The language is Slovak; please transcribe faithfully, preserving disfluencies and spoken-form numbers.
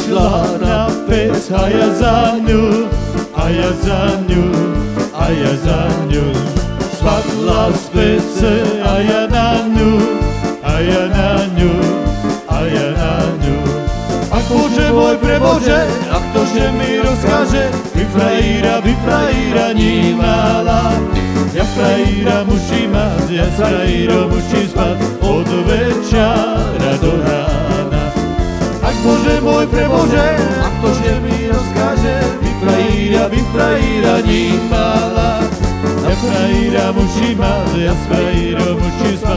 prišla na pec a ja za ňu, a ja za ňu, a ja za ňu. Spadla z pece a ja na ňu, a ja na ňu, a ja na ňu. Ach Bože môj prebože, a ktože mi rozkáže, vy frajíra, vy frajíra nímala. Ja frajíra musím mať, ja s frajírom musím spať od večera do rána. Ach Bože môj prebože, a ktože mi rozkáže, vy frajíra, vy frajíra nímala. Ja frajíra musím mať, ja s frajírom musím spať